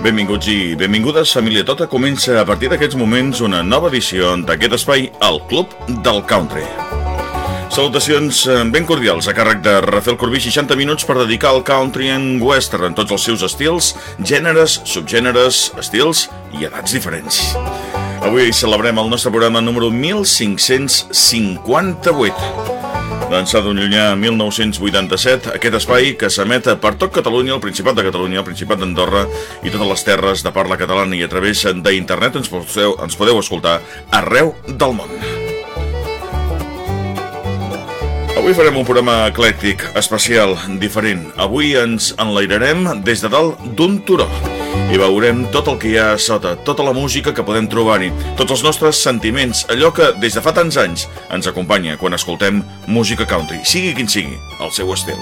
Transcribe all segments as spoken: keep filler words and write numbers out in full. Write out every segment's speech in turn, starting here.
Benvinguts i benvingudes, família tota. Comença a partir d'aquests moments una nova edició d'aquest espai, el Club del Country. Salutacions ben cordials a càrrec de Rafael Corbí, seixanta minuts per dedicar al country and western en tots els seus estils, gèneres, subgèneres, estils i edats diferents. Avui celebrem el nostre programa número mil cinc-cents cinquanta-vuit. D'ençà d'un llunyà mil nou-cents vuitanta-set, aquest espai que s'emet per tot Catalunya, el Principat de Catalunya, el Principat d'Andorra i totes les terres de parla catalana, i a través d'internet ens podeu, ens podeu escoltar arreu del món. Avui farem un programa eclèctic, especial, diferent. Avui ens enlairarem des de dalt d'un turó i veurem tot el que hi ha a sota, tota la música que podem trobar-hi, tots els nostres sentiments, allò que des de fa tants anys ens acompanya quan escoltem música country, sigui quin sigui el seu estil.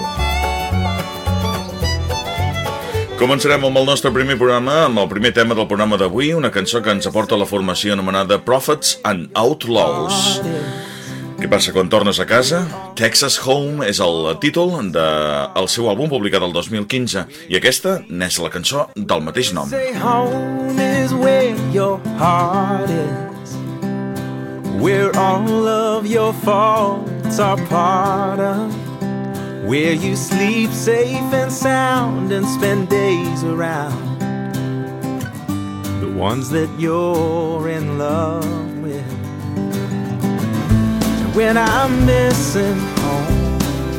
Començarem amb el nostre primer programa, amb el primer tema del programa d'avui, una cançó que ens aporta la formació anomenada Prophets and Outlaws. Què passa quan tornes a casa? Texas Home és el títol del seu àlbum publicat el dos mil quinze, i aquesta n'és la cançó del mateix nom. Say home is where your heart is, where all of your faults are part of, where you sleep safe and sound and spend days around the ones that you're in love with. When I'm missing home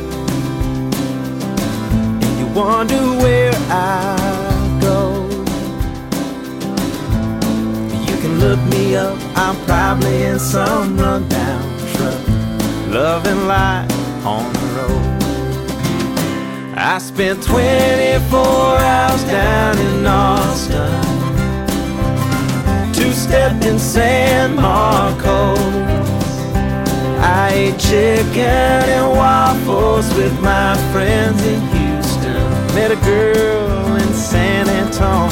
and you wonder where I go, you can look me up, I'm probably in some rundown truck, loving life on the road. I spent twenty-four hours down in Austin, two-stepped in San Marcos. I ate chicken and waffles with my friends in Houston, met a girl in San Antonio,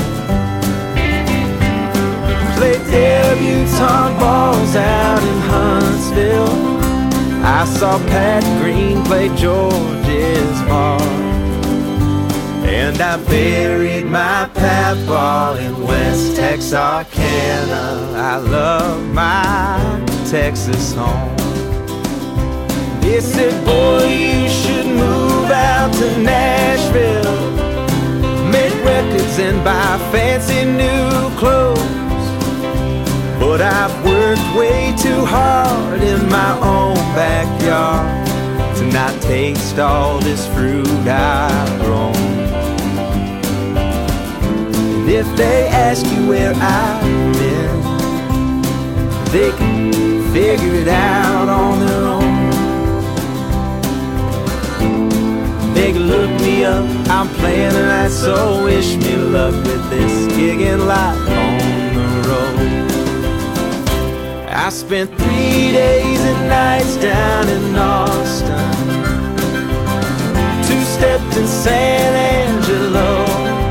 played debutante balls out in Huntsville. I saw Pat Green play George's bar, and I buried my papaw in West Texarkana. I love my Texas home. They said, boy, you should move out to Nashville, make records and buy fancy new clothes. But I've worked way too hard in my own backyard to not taste all this fruit I've grown. And if they ask you where I've been, they can figure it out on their own. They can look me up, I'm playing tonight, so wish me luck with this gig and life on the road. I spent three days and nights down in Austin, two-stepped in San Angelo.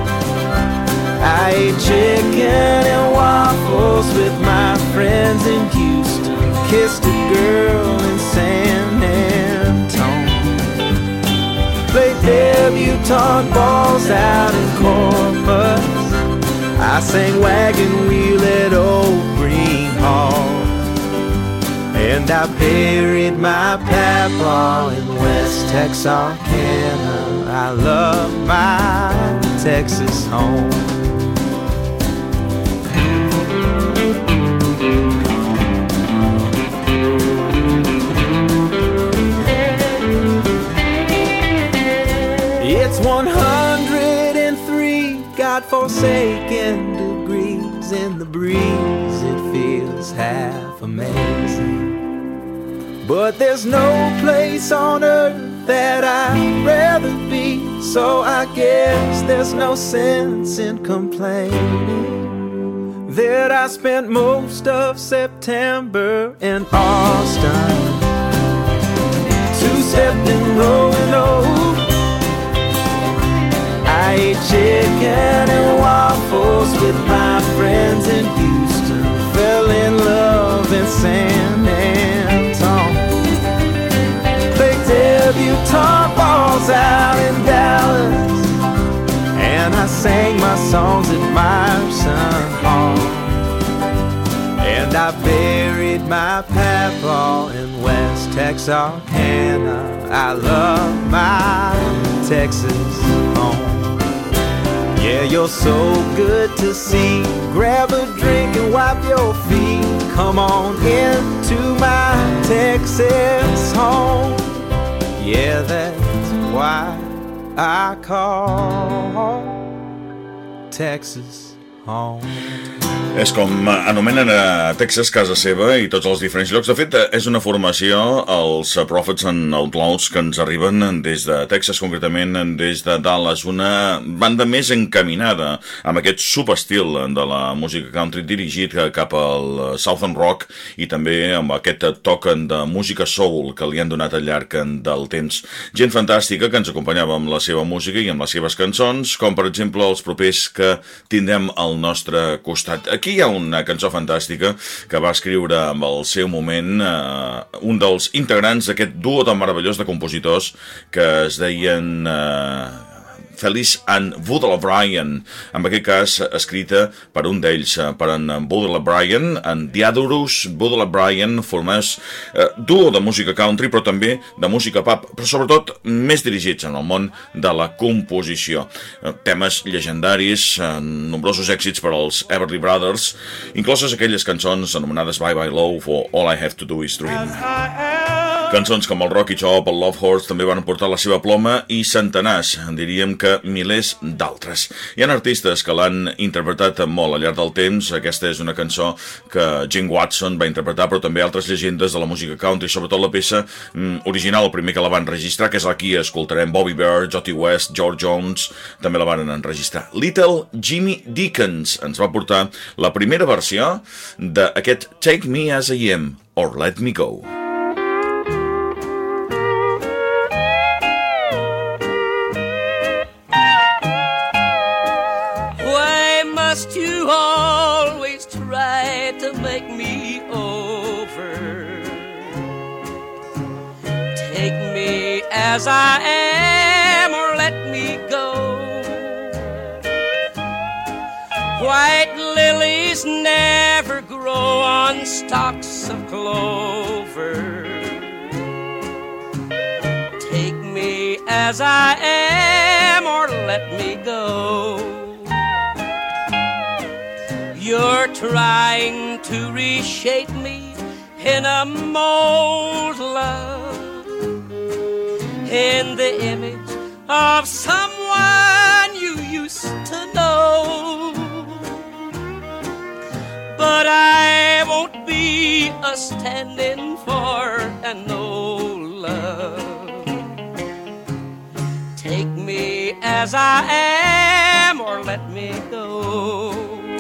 I ate chicken and waffles with my friends in Houston, kissed a girl in San Antonio, played debutante balls out in Corpus. I sang Wagon Wheel at Old Green Hall, and I buried my papaw in West Texarkana. I love my Texas home. It's one hundred three God-forsaken degrees in the breeze. It feels half amazing, but there's no place on earth that I'd rather be, so I guess there's no sense in complaining that I spent most of September in Austin, two-stepped in Roanoke. I ate chicken and waffles with my friends in Houston, fell in love in San Antonio, played debutante balls out in Dallas, and I sang my my songs at Myerson Hall. And I buried my papa in West Texarkana. I love my Texas home. Yeah, you're so good to see. Grab a drink and wipe your feet. Come on into my Texas home. Yeah, that's why I call Texas home. És com anomenen a Texas casa seva i tots els diferents llocs. De fet, és una formació, els Prophets and Outlaws, que ens arriben des de Texas, concretament des de Dallas, una banda més encaminada amb aquest subestil de la música country dirigit cap al Southern Rock i també amb aquest toc de música soul que li han donat al llarg del temps. Gent fantàstica que ens acompanyava amb la seva música i amb les seves cançons, com per exemple els propers que tindrem al nostre costat. Aquí hi ha una cançó fantàstica que va escriure amb el seu moment eh, un dels integrants d'aquest duo tan meravellós de compositors que es deien eh, Felice and Woodall O'Brien, en aquest cas escrita per un d'ells, per en Woodall O'Brien, en Diodorus Woodall O'Brien, formés eh, duo de música country, però també de música pop, però sobretot més dirigits en el món de la composició. Eh, temes llegendaris, eh, nombrosos èxits per als Everly Brothers, incloses aquelles cançons anomenades Bye Bye Love o All I Have to Do Is Dream. Cançons com el Rocky Top, el Love Horse també van portar la seva ploma i centenars, diríem que milers d'altres. Hi ha artistes que l'han interpretat molt al llarg del temps. Aquesta és una cançó que Gene Watson va interpretar, però també altres llegendes de la música country, sobretot la peça mm, original, el primer que la van registrar, que és aquí escoltarem Bobby Byrd, Jotty West, George Jones, també la van enregistrar. Little Jimmy Dickens ens va portar la primera versió d'aquest Take Me As I Am or Let Me Go. Must you always try to make me over? Take me as I am or let me go. White lilies never grow on stalks of clover. Take me as I am or let me go. You're trying to reshape me in a mold, love, in the image of someone you used to know. But I won't be a stand-in for an old love. Take me as I am or let me go.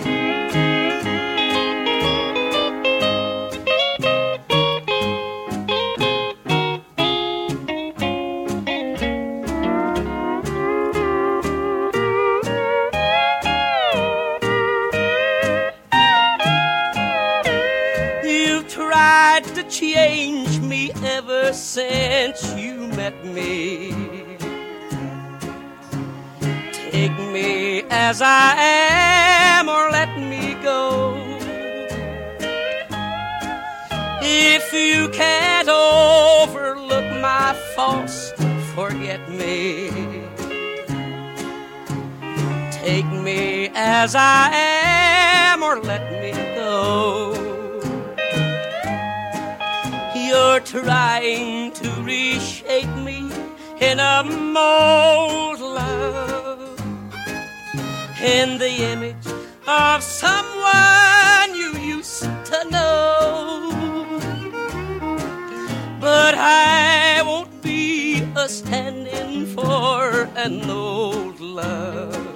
Change me ever since you met me. Take me as I am or let me go. If you can't overlook my faults, forget me. Take me as I am or let me go. You're trying to reshape me in a mold, love, in the image of someone you used to know. But I won't be a stand-in for an old love.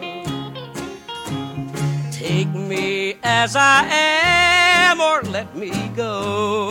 Take me as I am or let me go.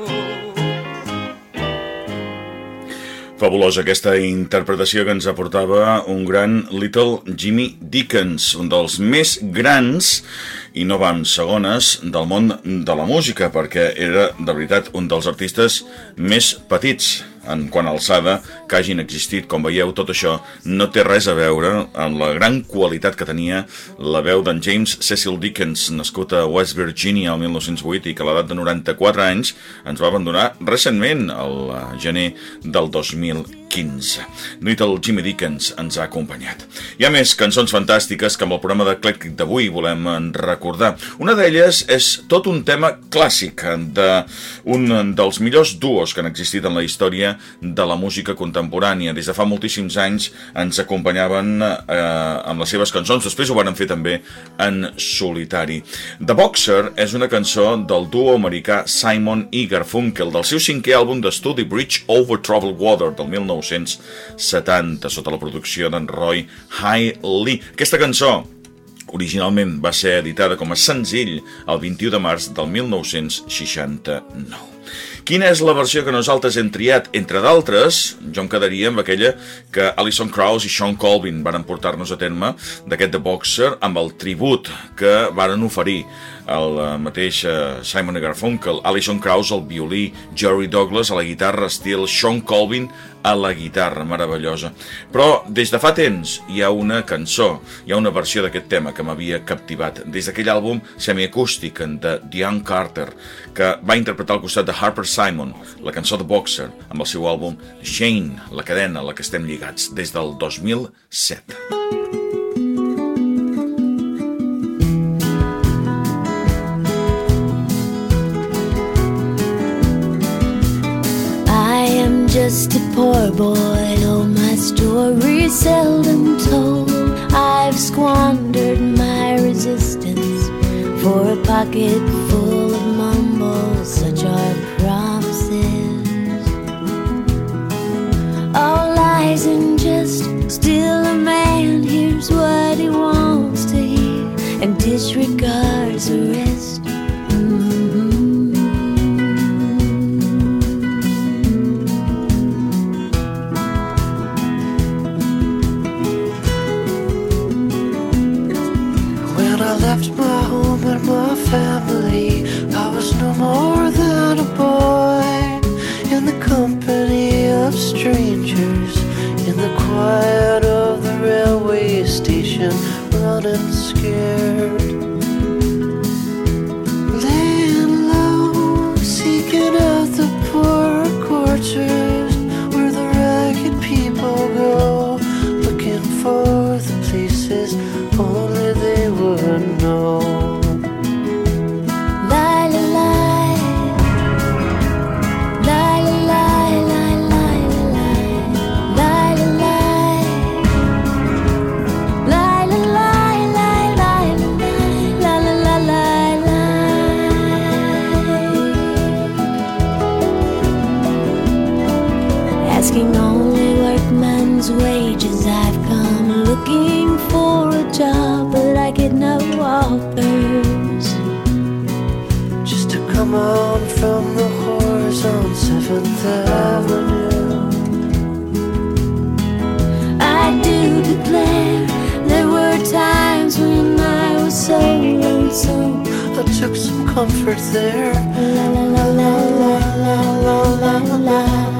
Fabulosa aquesta interpretació que ens aportava un gran Little Jimmy Dickens, un dels més grans, i no va en segones, del món de la música, perquè era, de veritat, un dels artistes més petits en quant a alçada, que hagin existit. Com veieu, tot això no té res a veure amb la gran qualitat que tenia la veu d'en James Cecil Dickens, nascut a West Virginia el mil nou-cents vuit i que a l'edat de noranta-quatre anys ens va abandonar recentment, el gener del dos mil quinze. Nit el Jimmy Dickens ens ha acompanyat. Hi ha més cançons fantàstiques que amb el programa d'Eclèctic d'avui volem recordar. Una d'elles és tot un tema clàssic d'un dels millors duos que han existit en la història de la música contemporània. Des de fa moltíssims anys ens acompanyaven eh, amb les seves cançons, després ho van fer també en solitari. The Boxer és una cançó del duo americà Simon i Garfunkel, del seu cinquè àlbum d'estudi Bridge Over Troubled Water del mil nou-cents setanta, sota la producció d'en Roy Hailey. Aquesta cançó originalment va ser editada com a senzill el vint-i-u de març del mil nou-cents seixanta-nou. Quina és la versió que nosaltres hem triat? Entre d'altres, jo em quedaria amb aquella que Alison Krauss i Sean Colvin van portar-nos a terme d'aquest The Boxer amb el tribut que varen oferir el mateix Simon i Garfunkel, Alison Krauss al violí, Jerry Douglas a la guitarra, estil Sean Colvin a la guitarra, meravellosa. Però des de fa temps hi ha una cançó, hi ha una versió d'aquest tema que m'havia captivat, des d'aquell àlbum semiacústic de Diane Carter, que va interpretar al costat de Harper Simon, la cançó The Boxer, amb el seu àlbum Shane, la cadena a la que estem lligats, des del dos mil set. Just a poor boy, though my story's seldom told. I've squandered my resistance for a pocket full of mumbles, such are promises. All lies and just still a man hears what he wants to hear and disregards the rest. Family, I was no more than a boy in the company of strangers, in the quiet of the railway station, running scared, laying low, seeking out the poorer quarters where the ragged people go, looking for the places only they would know. Asking only workman's wages, I've come looking for a job, but I get no offers. Just to come on from the whores on seventh Avenue. I do declare there were times when I was so lonesome. I took some comfort there. La la la la la la la la la.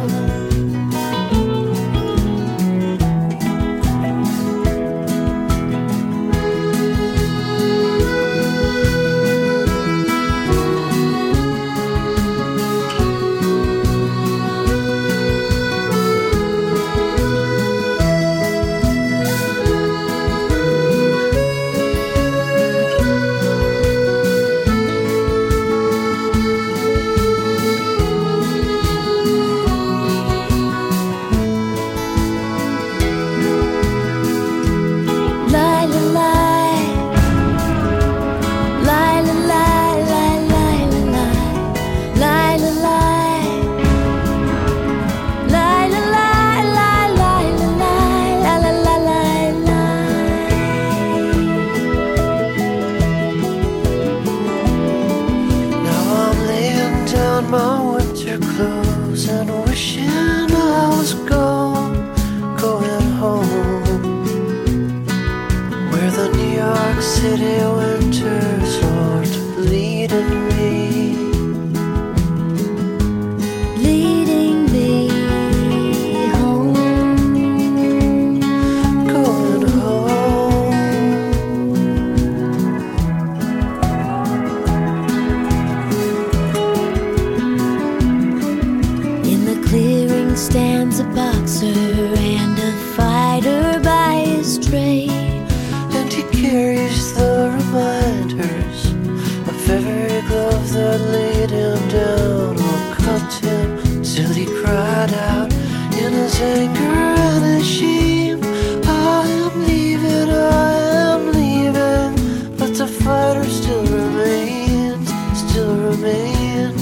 City winter's heart bleeding me, bleeding me. man's a boxer and a fighter by his trade, and he carries the reminders of every glove that laid him down or cut him till he cried out in his anger and his shame, I am leaving, I am leaving, but the fighter still remains, still remains.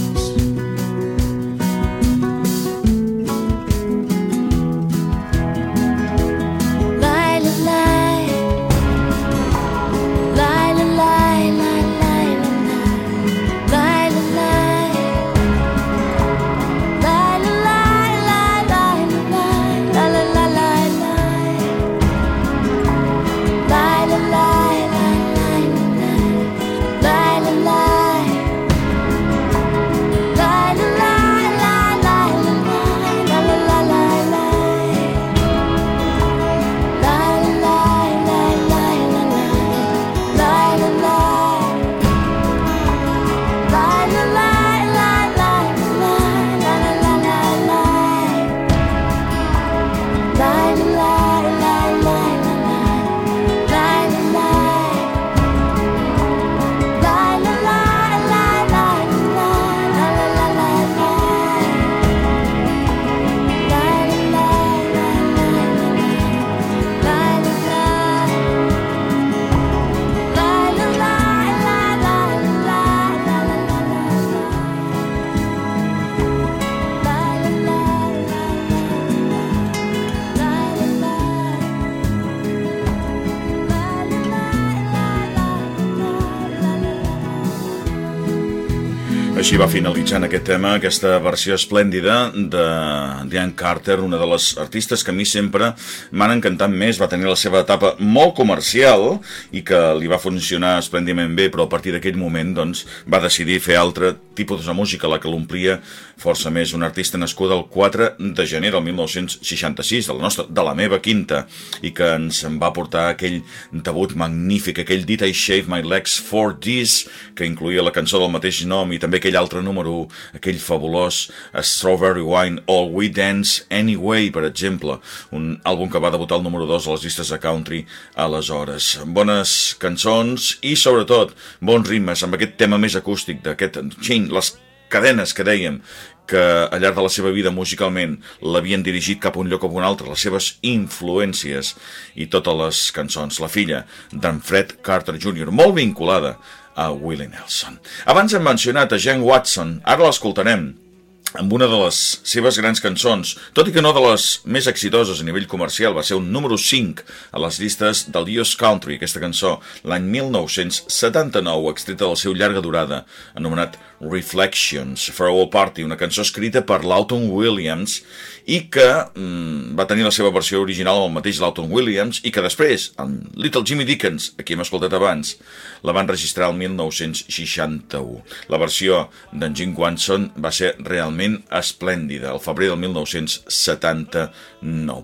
Així va finalitzant aquest tema, aquesta versió esplèndida de Diane Carter, una de les artistes que a mi sempre m'han encantat més. Va tenir la seva etapa molt comercial i que li va funcionar esplèndidament bé, però a partir d'aquell moment doncs, va decidir fer altre tipus de música, la que l'omplia força més. Una artista nascuda el quatre de gener del mil nou-cents seixanta-sis, de la, nostra, de la meva quinta, i que ens en va portar aquell debut magnífic, aquell Did I Shave My Legs for This, que incluïa la cançó del mateix nom i també aquell altre número u, aquell fabulós Strawberry Wine, All We Dance Anyway, per exemple, un àlbum que va debutar el número dos a les llistes de country aleshores. Bones cançons i, sobretot, bons ritmes amb aquest tema més acústic d'aquest chain, les cadenes que dèiem, que al llarg de la seva vida musicalment l'havien dirigit cap a un lloc o a un altre, les seves influències i totes les cançons. La filla d'en Fred Carter júnior, molt vinculada a Willie Nelson. Abans hem mencionat a Jen Watson, ara l'escoltarem amb una de les seves grans cançons, tot i que no de les més exitoses a nivell comercial. Va ser un número cinc a les llistes del U S Country, aquesta cançó, l'any mil nou-cents setanta-nou, extreta del seu llarga durada, anomenat Reflections, Farewell Party, una cançó escrita per Lawton Williams i que mm, va tenir la seva versió original amb el mateix Lawton Williams i que després, amb Little Jimmy Dickens, a qui hem escoltat abans, la van registrar el mil nou-cents seixanta-u. La versió d'en Jim Watson va ser realment esplèndida, al febrer del mil nou-cents setanta-nou.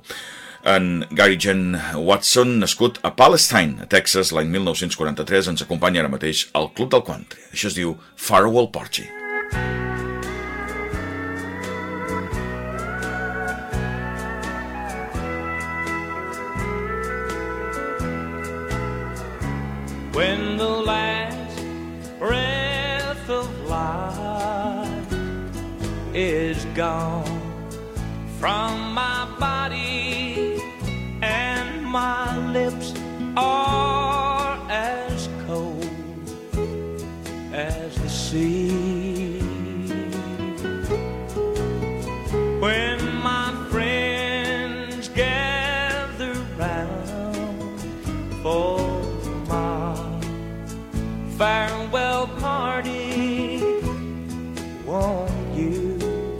En Gary Jen Watson, nascut a Palestine, a Texas, l'any mil nou-cents quaranta-tres, ens acompanya ara mateix al Club del Country. Això es diu Farewell Party. When the last breath of life is gone from my body and my lips are as cold as the sea, when my friends gather round for farewell party, won't you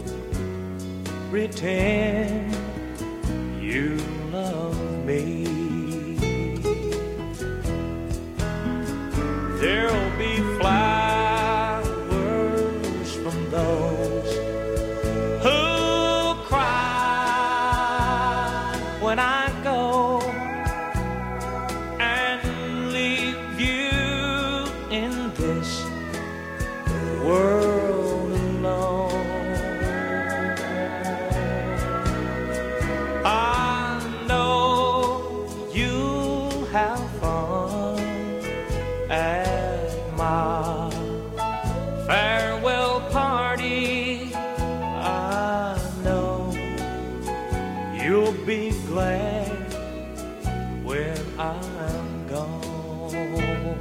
pretend you love me? There'll be flowers from those who cry when I go and leave you in this world alone. glad when I'm gone.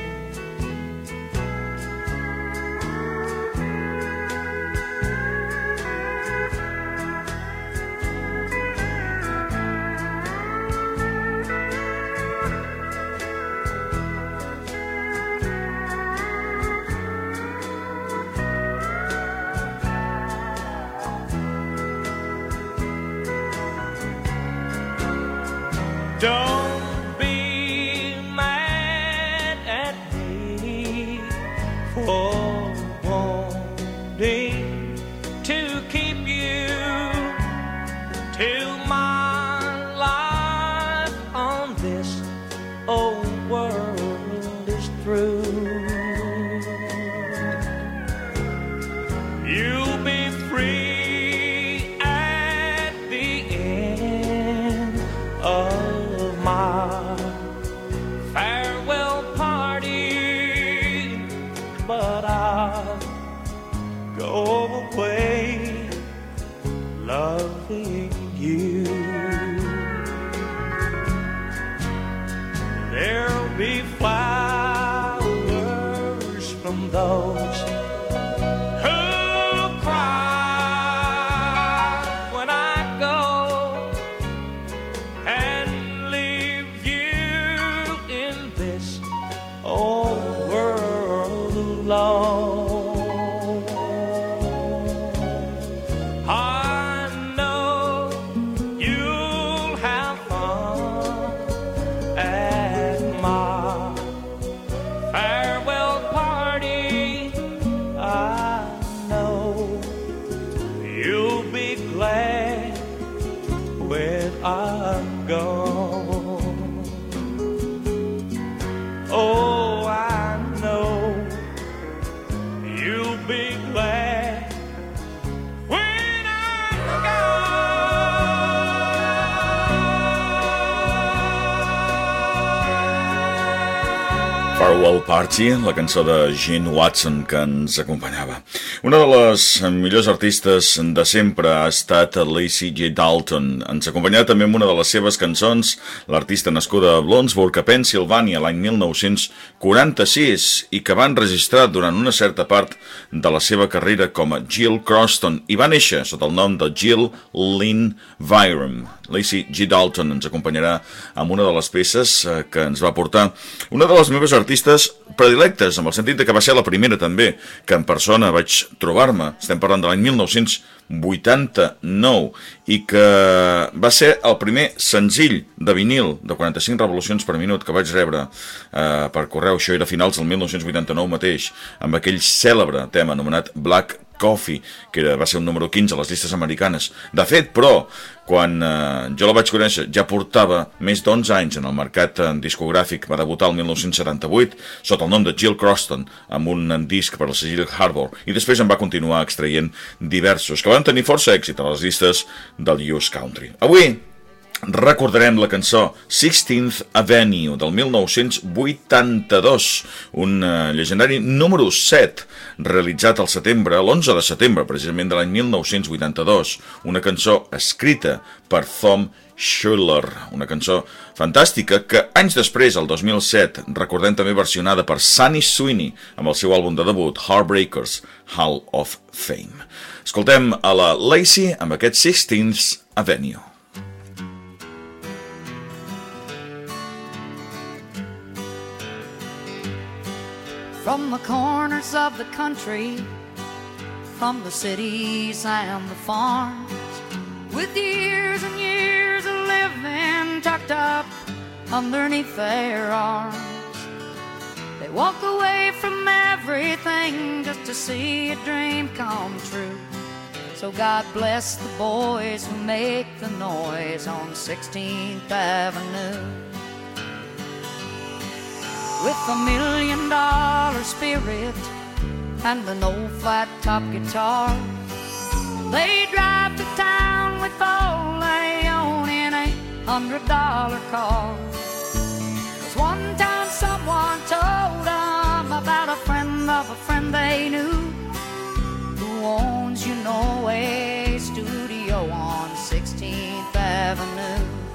Don't be mad at me for wanting to keep you till my life on this old world is through. You'll be free at the end of my farewell party, but I'll go away loving you. There'll be flowers from those who cry when I go, and old world alone. I know you'll have fun at my farewell party. I know you'll be glad when I'm gone. Oh, I know you'll be glad when I'm gone. Farewell Party, la cançó de Gene Watson que ens acompanyava. Una de les millors artistes de sempre ha estat Lacey J. Dalton. Ens acompanyava també amb una de les seves cançons, l'artista nascuda a Bloomsburg, a Pensilvània, l'any mil nou-cents quaranta-sis, i que va enregistrar durant una certa part de la seva carrera com a Jill Croston, i va néixer sota el nom de Jill Lynn Byram. Lacey J. Dalton ens acompanyarà amb una de les peces que ens va portar una de les meves artistes predilectes, amb el sentit de que va ser la primera també que en persona vaig trobar-me. Estem parlant de l'any mil nou-cents vuitanta-nou i que va ser el primer senzill de vinil de quaranta-cinc revolucions per minut que vaig rebre eh, per correu. Això era a finals del mil nou-cents vuitanta-nou mateix, amb aquell cèlebre tema anomenat Black Coffee, que era, va ser un número quinze a les llistes americanes. De fet, però, quan eh, jo la vaig conèixer, ja portava més d'onze anys en el mercat eh, discogràfic. Va debutar el mil nou-cents setanta-vuit sota el nom de Jill Croston, amb un disc per al segell Harbor, i després en va continuar extraient diversos, que van tenir força èxit a les llistes del U S Country. Avui recordarem la cançó sixteenth Avenue del mil nou-cents vuitanta-dos, un uh, llegendari número set realitzat al setembre, l'onze de setembre precisament de l'any mil nou-cents vuitanta-dos, una cançó escrita per Tom Schuller, una cançó fantàstica que anys després, el dos mil set, recordem també versionada per Sunny Sweeney amb el seu àlbum de debut Heartbreakers Hall of Fame. Escoltem a la Lacey amb aquest sixteenth Avenue. From the corners of the country, from the cities and the farms, with years and years of living tucked up underneath their arms, they walk away from everything just to see a dream come true. So God bless the boys who make the noise on sixteenth Avenue. With a million dollar spirit and an old flat top guitar, they drive to town with all they own in a hundred dollar car. 'Cause one time someone told them about a friend of a friend they knew, who owns, you know, a studio on sixteenth Avenue.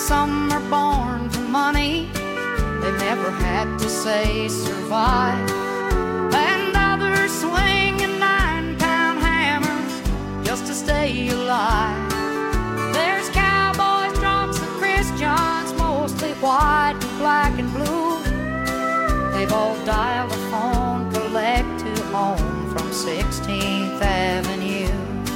some are born for money, they never had to say survive. And others swing a nine-pound hammer just to stay alive. There's cowboys, drunks, and Christians, mostly white and black and blue. They've all dialed a phone, collect to home from sixteenth Avenue.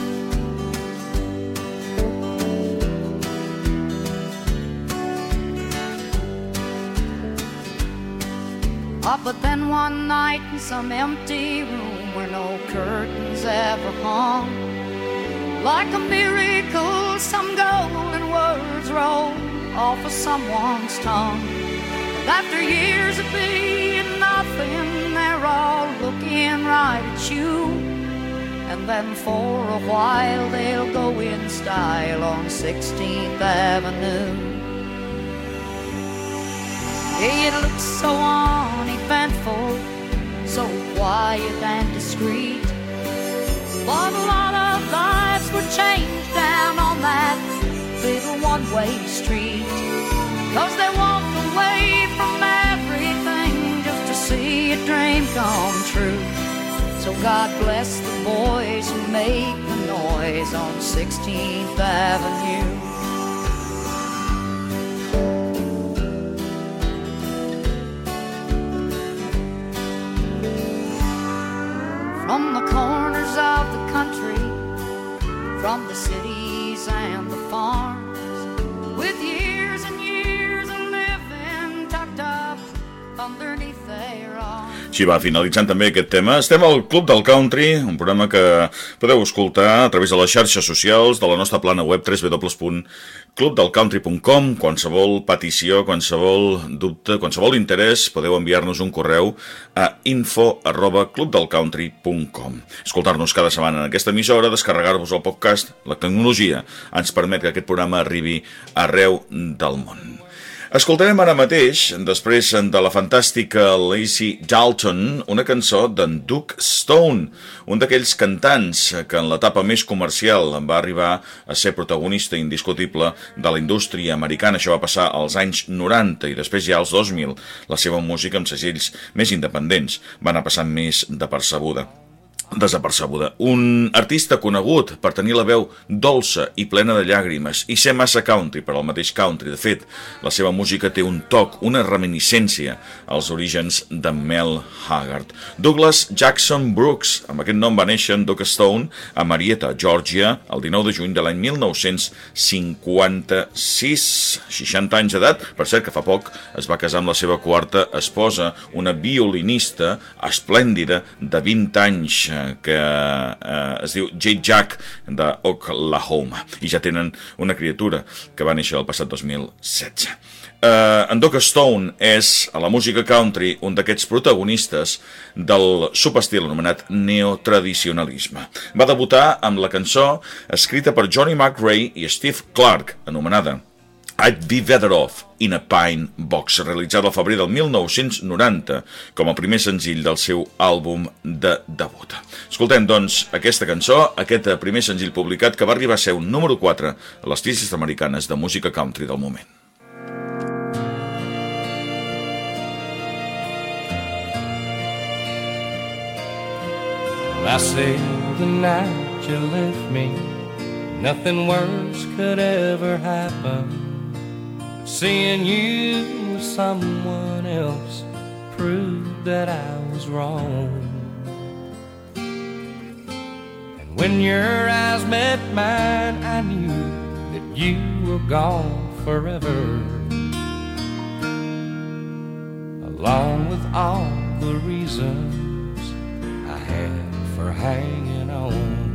Oh, but then one night in some empty room where no curtains ever hung, like a miracle, some golden words rolled off of someone's tongue. And after years of being nothing, they're all looking right at you. And then for a while they'll go in style on sixteenth Avenue. It looks so uneventful, so quiet and discreet, but a lot of lives were changed down on that little one-way street. Cause they walked away from everything just to see a dream come true. So God bless the boys who make the noise on sixteenth Avenue. From the corners of the country, from the cities and the farms, with years and years of living tucked up underneath their arms. Així va finalitzant també aquest tema. Estem al Club del Country, un programa que podeu escoltar a través de les xarxes socials de la nostra plana web w w w punt club del country punt com. Qualsevol petició, qualsevol dubte, qualsevol interès, podeu enviar-nos un correu a info arroba club del country punt com. Escoltar-nos cada setmana en aquesta emissora, descarregar-vos el podcast. La tecnologia ens permet que aquest programa arribi arreu del món. Escoltarem ara mateix, després de la fantàstica Lacey Dalton, una cançó d'en Duke Stone, un d'aquells cantants que en l'etapa més comercial va arribar a ser protagonista indiscutible de la indústria americana. Això va passar als anys noranta i després ja als dos mil. La seva música amb segells més independents va anar passant més depercebuda. desapercebuda. Un artista conegut per tenir la veu dolça i plena de llàgrimes i ser massa country per al mateix country. De fet, la seva música té un toc, una reminiscència als orígens de Mel Haggard. Douglas Jackson Brooks, amb aquest nom va néixer en Duke Stone a Marietta, Georgia, el dinou de juny de l'any mil nou-cents cinquanta-sis, seixanta anys d'edat. Per cert que fa poc es va casar amb la seva quarta esposa, una violinista esplèndida de vint anys, que eh, es diu Jade Jack d'Oklahoma, i ja tenen una criatura que va néixer el passat dos mil setze. Uh, en Duke Stone és, a la música country, un d'aquests protagonistes del subestil anomenat neotradicionalisme. Va debutar amb la cançó escrita per Johnny McRae i Steve Clark, anomenada I'd Be Better Off in a Pine Box, realitzada al febrer del mil nou-cents noranta com a primer senzill del seu àlbum de debut. Escoltem, doncs, aquesta cançó, aquest primer senzill publicat que va arribar a ser un número quatre a les llistes americanes de música country del moment. I say the night you left me, nothing worse could ever happen. Seeing you with someone else proved that I was wrong. And when your eyes met mine, I knew that you were gone forever, along with all the reasons I had for hanging on.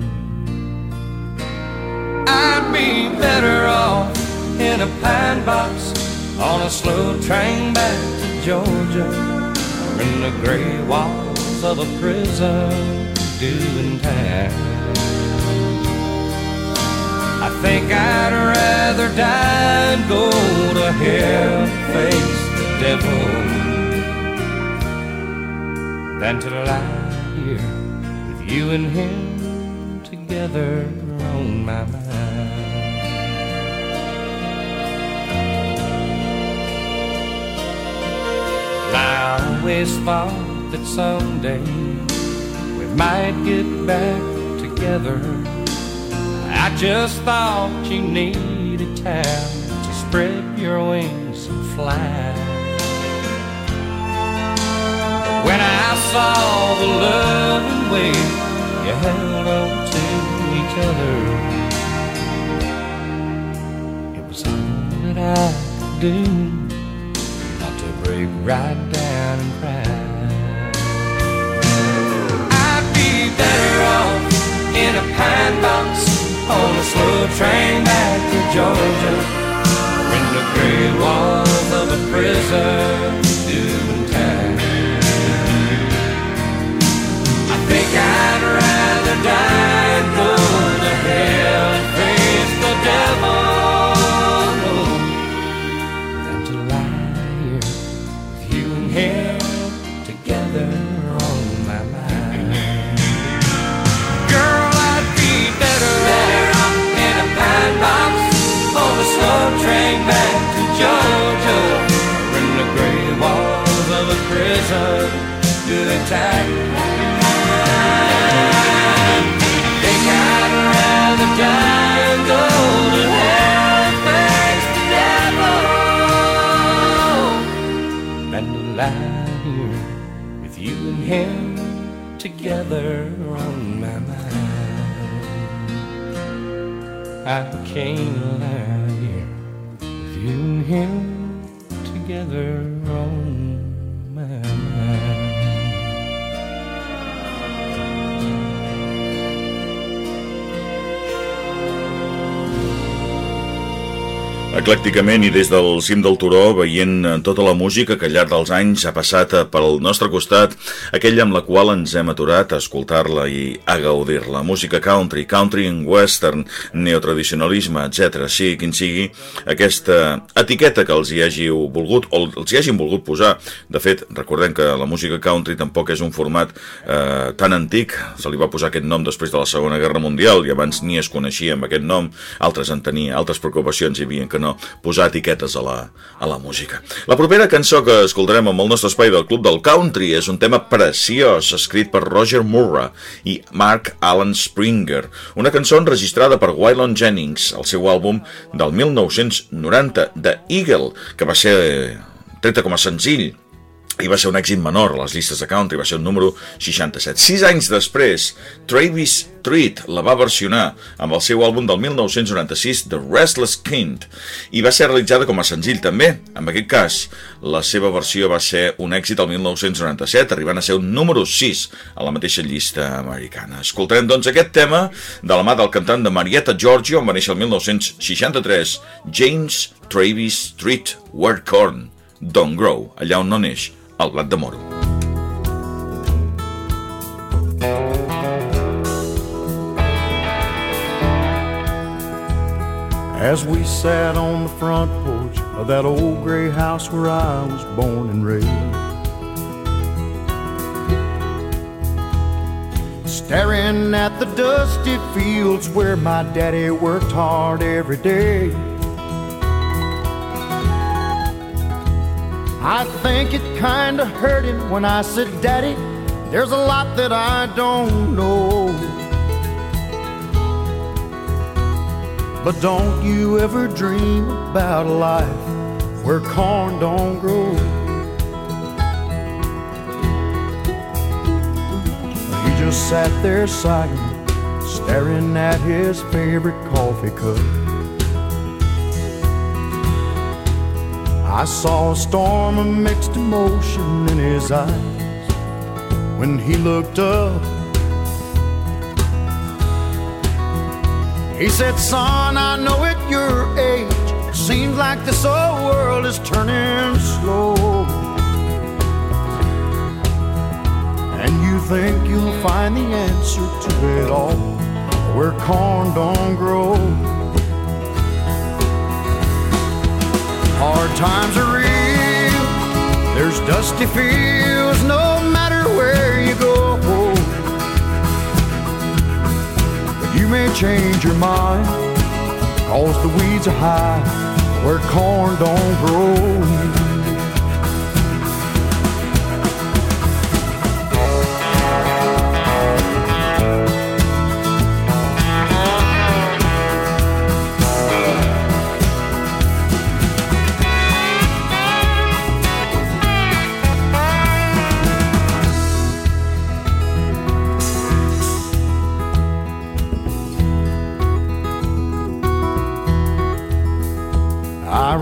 I'd be better off in a pine box on a slow train back to Georgia, or in the gray walls of a prison doing time. I think I'd rather die and go to hell and face the devil than to lie here with you and him together on my mind. I always thought that someday we might get back together. I just thought you needed time to spread your wings and fly. But when I saw the loving way you held on to each other, it was all that I could do not to break right down and cry. I'd be better off in a pine box on a slow train back to Georgia, or in the gray walls of a prison doing time. I think I'd rather die and go to hell and face the devil than to lie here with you and him together on my mind. Girl, I'd be better off in a pine box on a slow train back to Georgia, or in the gray walls of a prison doing time. Think I'd rather die and go to hell and face the devil than to lie here with you and him together on my mind. I can't lie here with you and him together on my mind. Eclècticament i des del cim del turó, veient tota la música que al llarg dels anys ha passat pel nostre costat, aquella amb la qual ens hem aturat a escoltar-la i a gaudir-la. Música country, country and western, neotradicionalisme, etcètera. Sí, quin sigui aquesta etiqueta que els hi hàgiu volgut, o els hi hagin volgut posar. De fet, recordem que la música country tampoc és un format eh, tan antic. Se li va posar aquest nom després de la Segona Guerra Mundial i abans ni es coneixia amb aquest nom. Altres en tenia, altres preocupacions hi havia que no posar etiquetes a la, a la música. La propera cançó que escoltarem amb el nostre espai del Club del Country és un tema preciós, escrit per Roger Murrah i Mark Alan Springer, una cançó enregistrada per Waylon Jennings, el seu àlbum del mil nou-cents noranta, The Eagle, que va ser treta com a senzill i va ser un èxit menor a les llistes de country, va ser el número seixanta-set. Sis anys després, Travis Tritt la va versionar amb el seu àlbum del mil nou-cents noranta-sis, The Restless Kind, i va ser realitzada com a senzill també. En aquest cas, la seva versió va ser un èxit el mil nou-cents noranta-set, arribant a ser un número sis a la mateixa llista americana. Escoltarem doncs aquest tema de la mà del cantant de Marietta, Georgia, on va néixer el mil nou-cents seixanta-tres, James Travis Tritt, Where Corn Don't Grow, allà on no neix el blat de moro. As we sat on the front porch of that old gray house where I was born and raised, staring at the dusty fields where my daddy worked hard every day, I think it kinda hurt him when I said, Daddy, there's a lot that I don't know, but don't you ever dream about a life where corn don't grow. He just sat there sighing, staring at his favorite coffee cup. I saw a storm of mixed emotion in his eyes when he looked up. He said, son, I know at your age it seems like this old world is turning slow, and you think you'll find the answer to it all where corn don't grow. Hard times are real, there's dusty fields no matter where you go, but you may change your mind, cause the weeds are high where corn don't grow.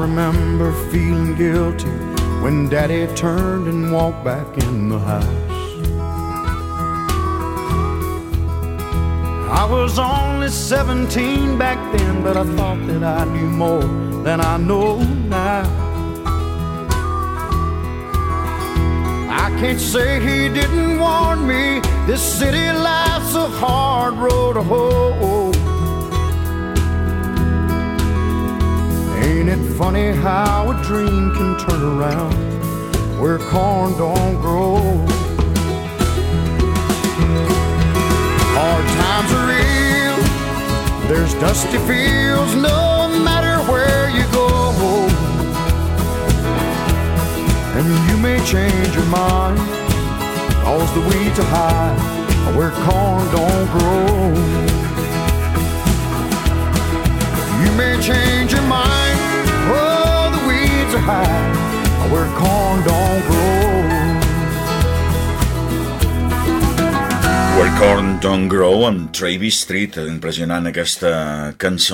remember feeling guilty when Daddy turned and walked back in the house. I was only seventeen back then, but I thought that I knew more than I know now. I can't say he didn't warn me, this city life's a hard road to hoe. Ain't it funny how a dream can turn around where corn don't grow? Hard times are real, there's dusty fields no matter where you go. And you may change your mind, cause the weeds are high where corn don't grow. You may change your mind, oh, the weeds are high where corn don't grow. Where Corn Don't Grow amb Travis Street, impressionant aquesta cançó.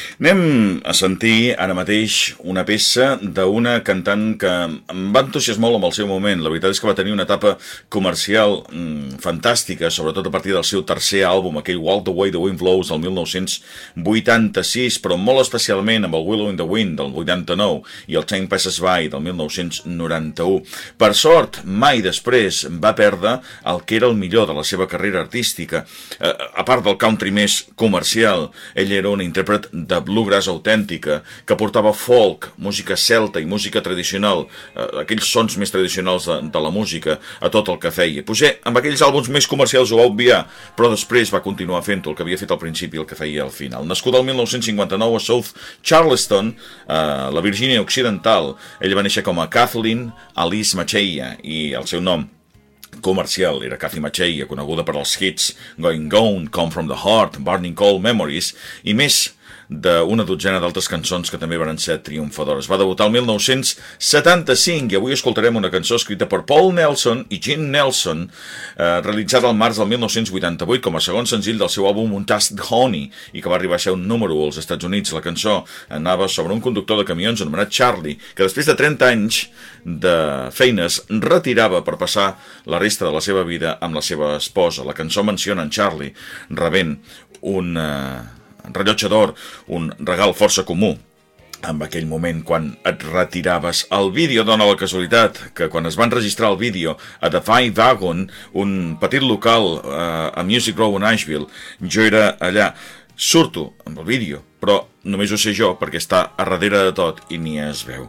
Anem a sentir ara mateix una peça d'una cantant que em va entusiasmar molt en el seu moment. La veritat és que va tenir una etapa comercial mmm, fantàstica, sobretot a partir del seu tercer àlbum, aquell Walk the Way the Wind Blows del mil nou-cents vuitanta-sis, però molt especialment amb el Willow in the Wind del vuitanta-nou i el Time Passes By del mil nou-cents noranta-u. Per sort, mai després va perdre el que era el millor de la seva carrera artística. Eh, a part del country més comercial, ella era una intèrpret de bluegrass autèntica que portava folk, música celta i música tradicional, eh, aquells sons més tradicionals de, de la música, a tot el que feia. Potser amb aquells àlbums més comercials ho va obviar, però després va continuar fent el que havia fet al principi i el que feia al final. Nascuda el mil nou-cents cinquanta-nou a South Charleston, a la Virgínia Occidental, ella va néixer com a Kathleen Alice Macheia i el seu nom comercial era Kathy Macheia, coneguda per als hits Going Gone, Come From The Heart, Burning Cold Memories i més d'una dotzena d'altres cançons que també van ser triomfadores. Va debutar el mil nou-cents setanta-cinc i avui escoltarem una cançó escrita per Paul Nelson i Gene Nelson, eh, realitzada al març del mil nou-cents vuitanta-vuit com a segon senzill del seu àlbum Untasked Honey i que va arribar a ser un número u als Estats Units. La cançó anava sobre un conductor de camions anomenat Charlie, que després de trenta anys de feines retirava per passar la resta de la seva vida amb la seva esposa. La cançó menciona en Charlie rebent un eh, rellotge d'or, un regal força comú en aquell moment quan et retiraves. El vídeo dona la casualitat que quan es van registrar el vídeo a The Five Wagon, un petit local eh, a Music Row a Nashville, jo era allà. Surto amb el vídeo, però només ho sé jo perquè està a darrere de tot i ni es veu.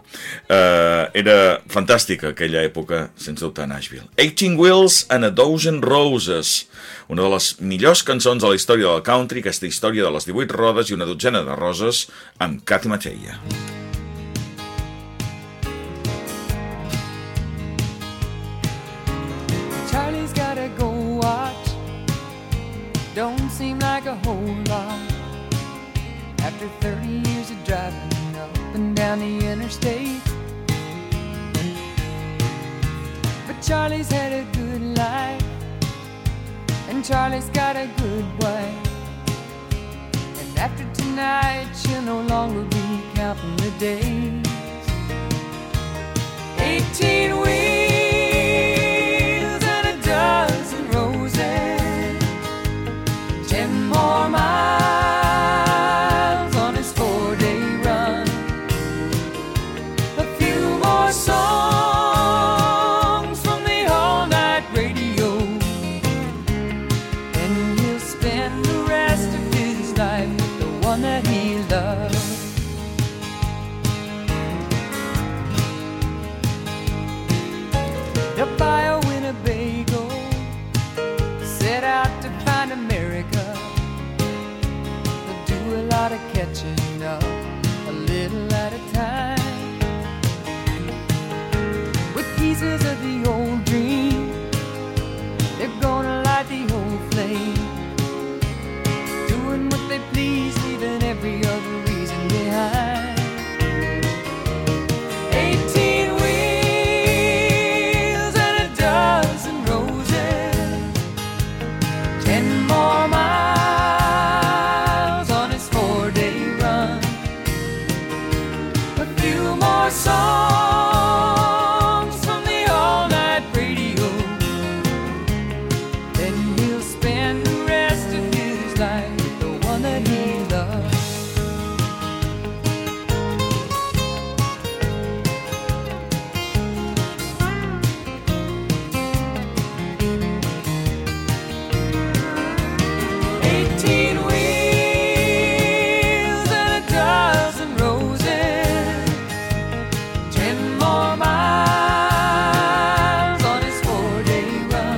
Uh, era fantàstica aquella època, sens dubte, a Nashville. eighteen Wheels and a Dozen Roses, una de les millors cançons de la història del country, aquesta història de les divuit rodes i una dotzena de roses, amb Kathy Macheia. Charlie's gotta go watch, don't seem like a whole lot. After thirty years of driving up and down the interstate, but Charlie's had a good life, and Charlie's got a good wife. And after tonight, she'll no longer be counting the days. Eighteen wheels and a dozen roses, ten more miles songs from the all-night radio, and he'll spend the rest of his life with the one that he loves. He'll buy a Winnebago, set out to find America. He'll do a lot of catching up, a little at a time, pieces of the old dream. They're gonna light the old flame, doing what they please, leaving every other reason behind. Eighteen wheels and a dozen roses, ten more miles on his four-day run. eighteen wheels and a dozen roses, ten more miles on his four-day run,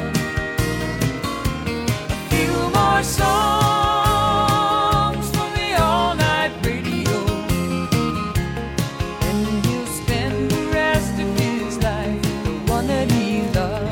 a few more songs from the all-night radio, and he'll spend the rest of his life the one that he loves.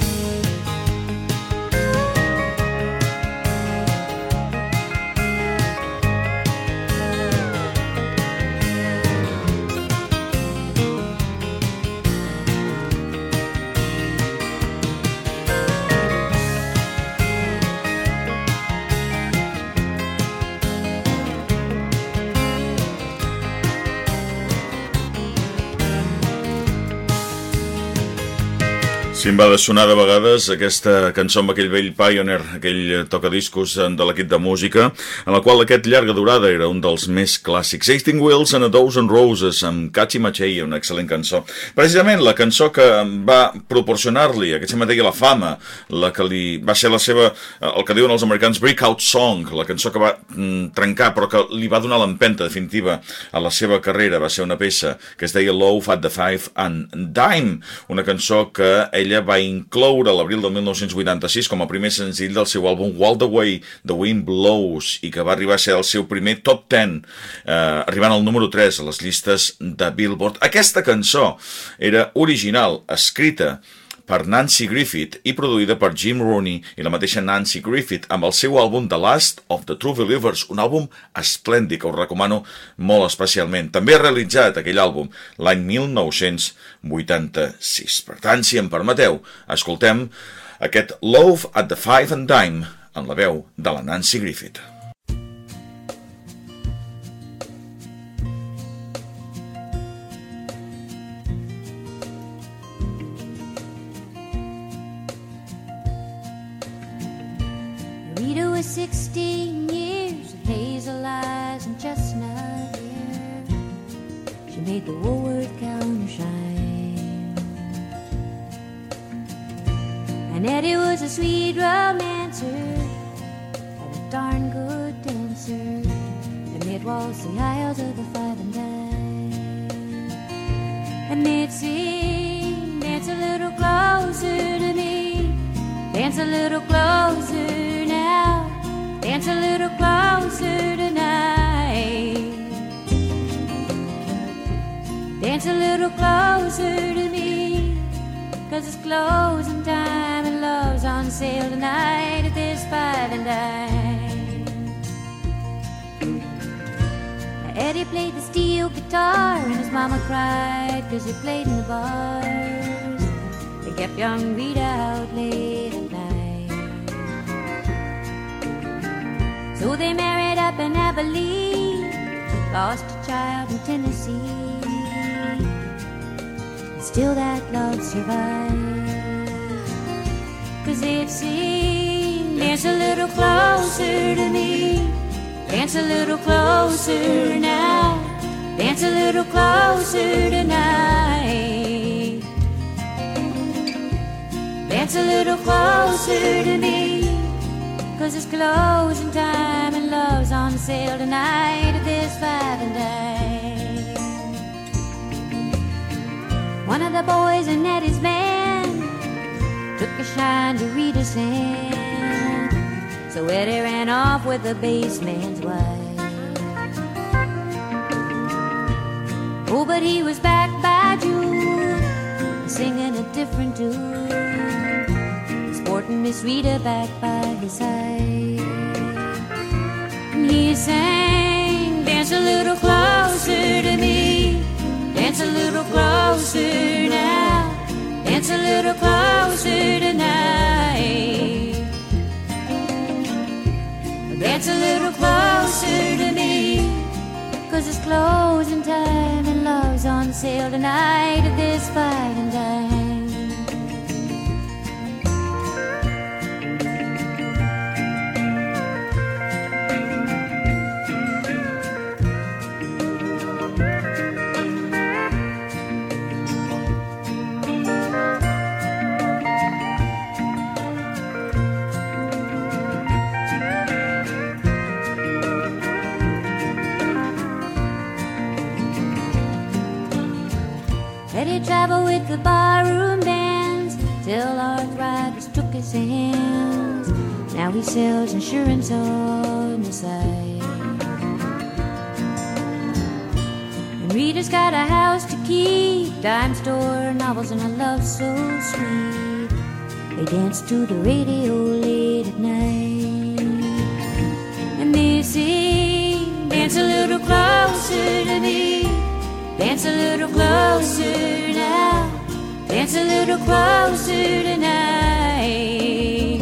Si em va de sonar de vegades aquesta cançó amb aquell vell Pioneer, aquell tocadiscos de l'equip de música, en la qual aquest llarga durada era un dels més clàssics. eighteen Wheels and a Dozen Roses, amb Catchy Machey, una excel·lent cançó. Precisament la cançó que va proporcionar-li, aquest se deia la fama, la que li va ser la seva, el que diuen els americans, breakout song, la cançó que va mm, trencar, però que li va donar l'empenta definitiva a la seva carrera, va ser una peça que es deia Love at the Five and Dime, una cançó que ell ella va incloure a l'abril del mil nou-cents vuitanta-sis com a primer senzill del seu àlbum All the Way The Wind Blows, i que va arribar a ser el seu primer top ten, eh, arribant al número tres a les llistes de Billboard. Aquesta cançó era original, escrita per Nancy Griffith i produïda per Jim Rooney i la mateixa Nancy Griffith amb el seu àlbum The Last of the True Believers, un àlbum esplèndid que us recomano molt especialment. També ha realitzat aquell àlbum l'any mil nou-cents vuitanta-sis. Per tant, si em permeteu, escoltem aquest Love at the Five and Dime en la veu de la Nancy Griffith. Rita was sixteen years of hazel eyes and chestnut hair. She made the Woolworth counter shine. And Eddie was a sweet romancer and a darn good dancer. And they'd waltz the aisles of the five and dime. And they'd sing, dance a little closer to me, dance a little closer now, dance a little closer tonight, dance a little closer to me, 'cause it's closing time and love's on sale tonight at this five and dime. Now Eddie played the steel guitar and his mama cried 'cause he played in the bars. They kept young Rita out late at night. So they married up in Abilene, lost a child in Tennessee, and still that love survived. 'Cause they'd sing, dance a little closer to me, dance a little closer now, dance a little closer tonight, dance a little closer to me, 'cause it's closing time and love's on sale tonight at this five and dime. One of the boys in Eddie's band took a shine to Rita's hand, so Eddie ran off with the bassman's wife. Oh, but he was back by June, singing a different tune, sporting Miss Rita back by his side. And he sang, dance a little closer to me, dance a little closer now, dance a little closer tonight, dance a little closer to me, 'cause it's closing time and love's on sale tonight at this five and dime. the barroom dance till arthritis took his hands. Now he sells insurance on the side. And Rita's got a house to keep, dime store, novels, and a love so sweet. They dance to the radio late at night. And they sing, dance a little closer to me, dance a little closer now, dance a little closer tonight.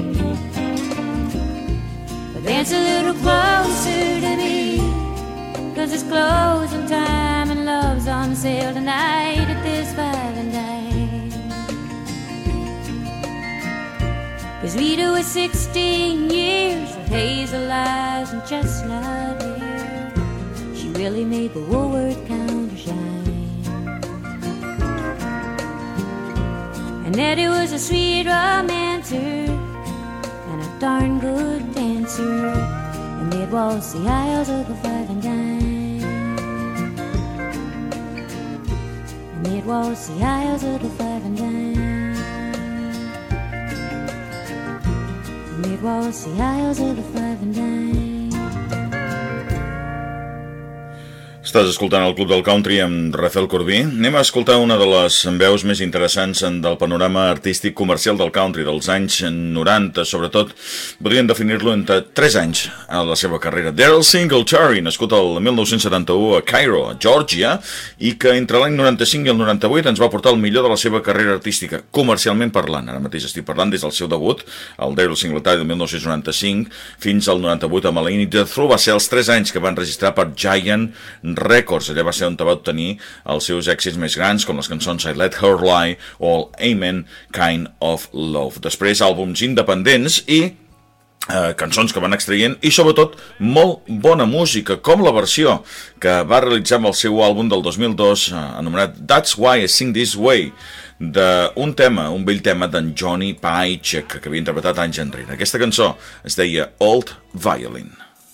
Dance a little closer to me, 'cause it's closing time and love's on sale tonight at this five and dime. 'Cause Rita was sixteen years with hazel eyes and chestnut hair. She really made the Woolworth counter shine. And Eddie was a sweet romancer and a darn good dancer, and they'd waltz the aisles of the five and dime. And they'd waltz the aisles of the five and dime. And they'd waltz the aisles of the five and dime. Estàs escoltant el Club del Country amb Rafael Corbí. Anem a escoltar una de les veus més interessants del panorama artístic comercial del country dels anys noranta, sobretot podríem definir-lo entre tres anys a la seva carrera. Daryl Singletary, nascut el mil nou-cents setanta-u a Cairo, a Georgia, i que entre l'any noranta-cinc i el noranta-vuit ens va portar el millor de la seva carrera artística, comercialment parlant. Ara mateix estic parlant des del seu debut, el Daryl Singletary del mil nou-cents noranta-cinc, fins al noranta-vuit amb Elaine The Through. Va ser els tres anys que van registrar per Giant Records. Allà va ser on va obtenir els seus èxits més grans, com les cançons I Let Her Lie o Amen Kind of Love. Després àlbums independents i eh, cançons que van extraient i sobretot molt bona música, com la versió que va realitzar amb el seu àlbum del dos mil dos eh, anomenat That's Why I Sing This Way, d'un tema, un vell tema d'en Johnny Page que havia interpretat anys enrere. Aquesta cançó es deia Old Violin.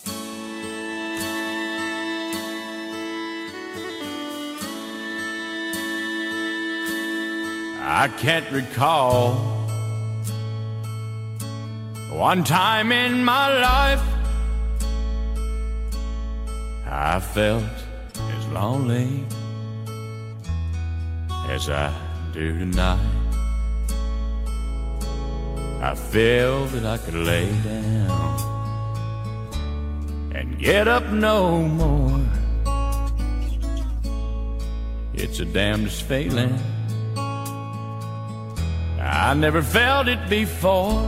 I can't recall one time in my life I felt as lonely as I do tonight. I feel that I could lay down and get up no more. It's a damnedest feeling, I never felt it before.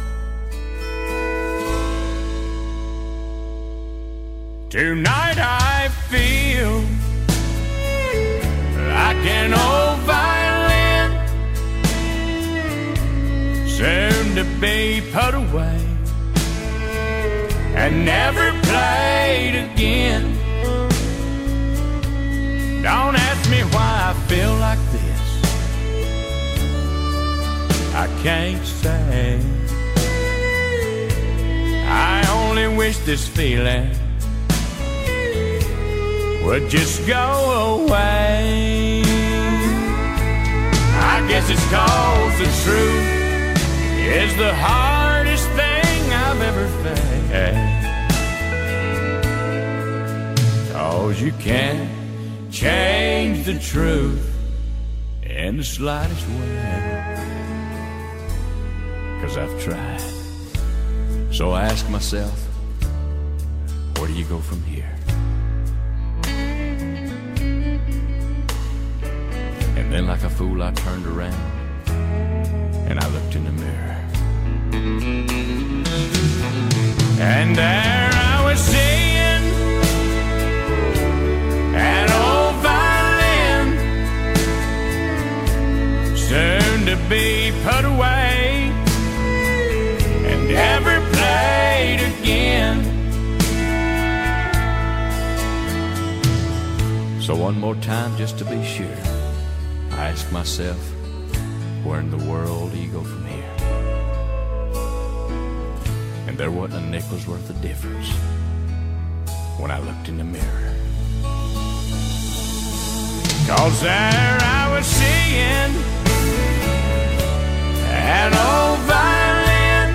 Tonight I feel like an old violin, soon to be put away and never played again. Don't ask me why I feel like this, I can't say. I only wish this feeling would just go away. I guess it's 'cause the truth is the hardest thing I've ever faced. 'Cause you can't change the truth in the slightest way. 'Cause I've tried. So I ask myself, where do you go from here? And then like a fool I turned around and I looked in the mirror, and there I was seeing an old violin, soon to be put away and never played again. So one more time just to be sure, I ask myself, where in the world do you go from here? And there wasn't a nickel's worth of difference when I looked in the mirror. 'Cause there I was seeing an old violin,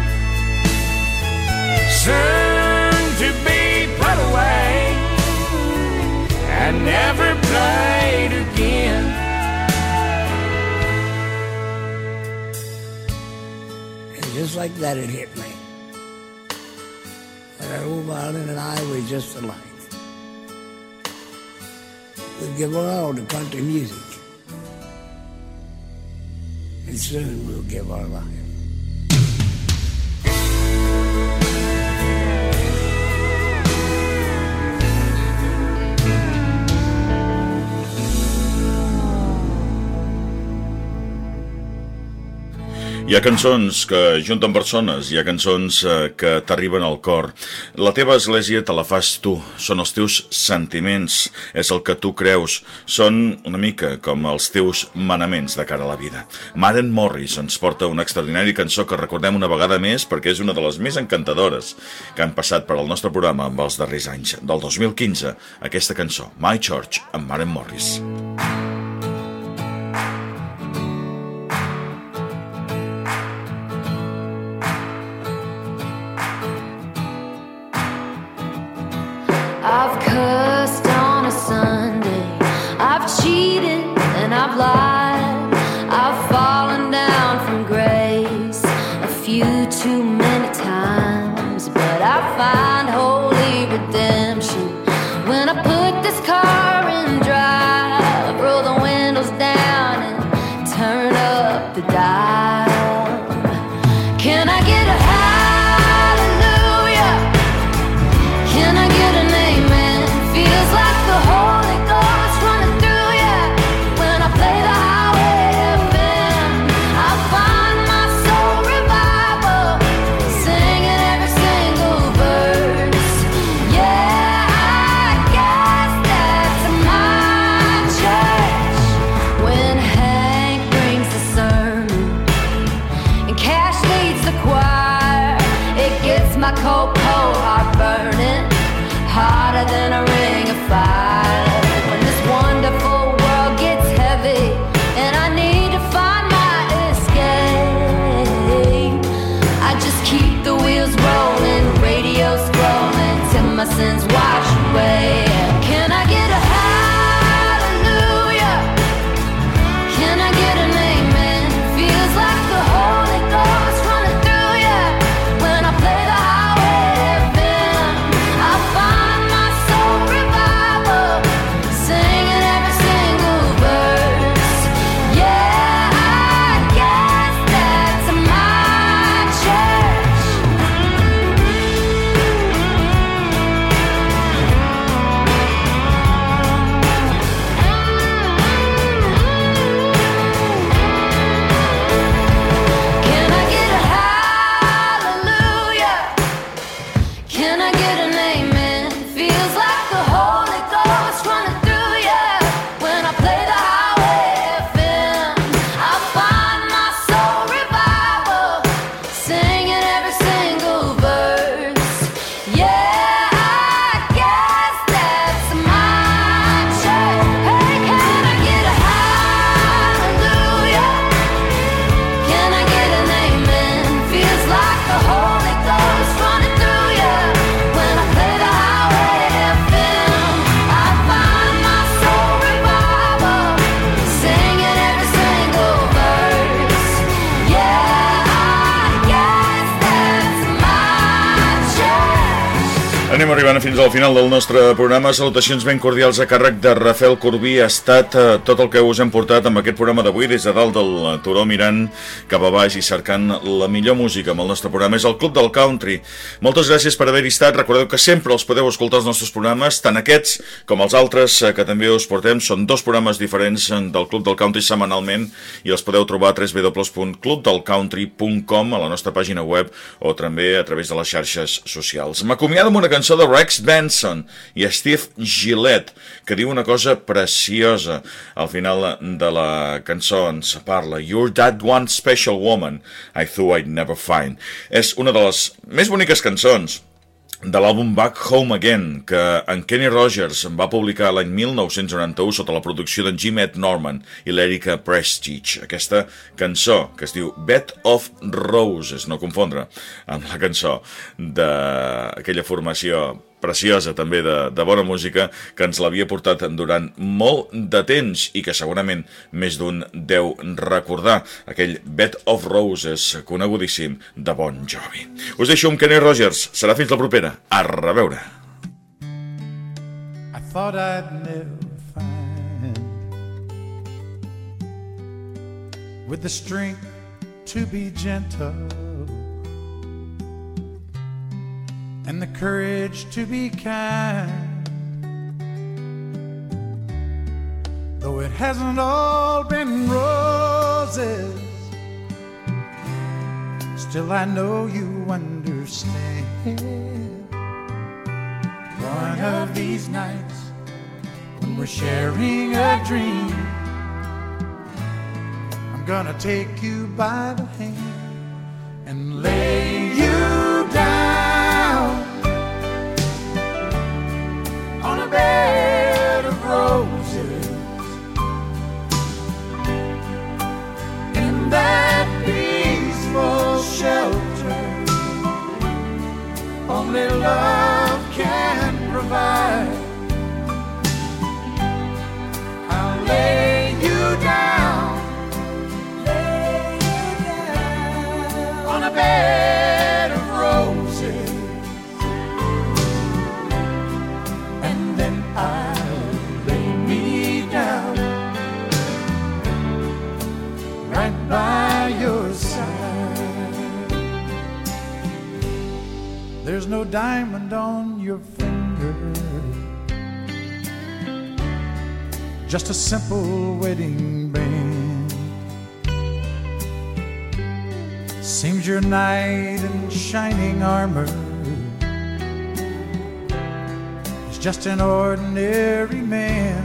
soon to be put away and never played again. And just like that it hit me. That old violin and I were just alike. We'll give our all to country music. And soon we'll give our life. Hi ha cançons que junten persones, hi ha cançons eh, que t'arriben al cor. La teva església te la fas tu, són els teus sentiments, és el que tu creus, són una mica com els teus manaments de cara a la vida. Maren Morris ens porta una extraordinària cançó que recordem una vegada més perquè és una de les més encantadores que han passat per al nostre programa amb els darrers anys. Del dos mil quinze, aquesta cançó, My Church, amb Maren Morris. I've cussed on a Sunday, I've cheated and I've lied, I've fallen down from grace a few too many times, but I find holy redemption when I put this car in drive, roll the windows down and turn up the dial. Can I get a hallelujah? Can I get an amen? Feels like the Holy Ghost running through ya when I play the highway F M. I find my soul revival, singing every single verse. Yeah, I guess that's my church. When Hank brings the sermon and Cash leads the choir, it gets my cold, cold heart burning hotter than a ring of fire. When this wonderful world gets heavy and I need to find my escape, I just keep the wheels rolling, radio scrolling till my sins wash away. Can I get a hallelujah? Can I get an amen? Feels like the Holy Ghost running through ya when I play the highway F M. I find my soul revival, singing every single verse. Yeah, I guess that's my church. Can I get a hallelujah? Can I get an amen? Feels like the Holy Ghost running through ya when I play the highway F M. I find my soul revival, singing every single verse. Yeah, I guess that's my church. Hey, can I get a hallelujah? Can I get an amen? Feels like the Holy Ghost running through ya when I play the highway F M. I find my soul revival, singing every single verse. Yeah, I guess that's my church. Anem arribant fins al final del nostre programa. Salutacions ben cordials a càrrec de Rafael Corbí. Ha estat eh, tot el que us hem portat amb aquest programa d'avui, des de dalt del turó mirant cap a baix i cercant la millor música amb el nostre programa. És el Club del Country. Moltes gràcies per haver-hi estat. Recordeu que sempre els podeu escoltar els nostres programes, tant aquests com els altres eh, que també us portem. Són dos programes diferents eh, del Club del Country setmanalment i els podeu trobar a w w w punt club del country punt com, a la nostra pàgina web, o també a través de les xarxes socials. M'acomiado amb una cançó de Rex Benson i Steve Gillette, que diu una cosa preciosa. Al final de la cançó ens parla You're that one special woman I thought I'd never find. És una de les més boniques cançons de l'àlbum Back Home Again, que en Kenny Rogers va publicar l'any mil nou-cents noranta-u sota la producció d'en Jim Ed Norman i l'Erica Prestige. Aquesta cançó, que es diu Bed of Roses, no confondre amb la cançó d'aquella formació preciosa també de, de bona música que ens l'havia portat durant molt de temps i que segurament més d'un deu recordar, aquell Bed of Roses conegudíssim de Bon Jovi. Us deixo amb Kenny Rogers, serà fins la propera, a reveure. I thought I'd never find with the strength to be gentle and the courage to be kind, though it hasn't all been roses, still I know you understand. One of these nights when we're sharing a dream, I'm gonna take you by the hand and lay you down on a bed of roses in that peaceful shelter only love can provide. I'll lay you down, lay you down on a bed of roses, and then I'll lay me down right by your side. There's no diamond on your finger, just a simple wedding band. Seems your knight in shining armor is just an ordinary man,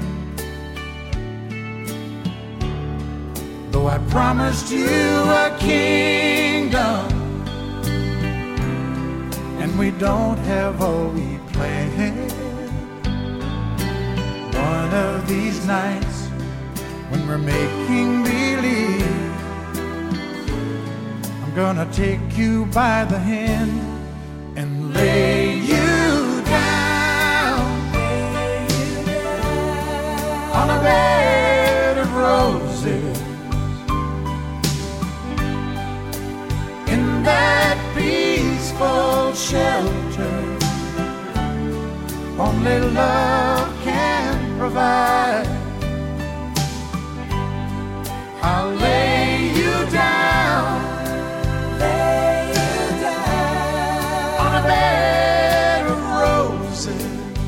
though I promised you a kingdom and we don't have all we planned. One of these nights when we're making believe, I'm gonna take you by the hand and lay you down, lay you down on a bed of roses in that peaceful shelter only love can provide. I'll lay you down, lay you down on a bed of roses,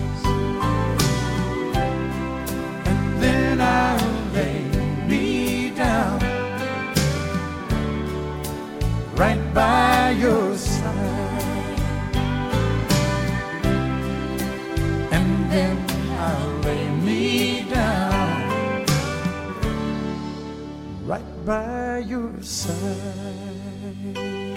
and then I'll lay me down right by your side, and then I'll lay me down right by your side.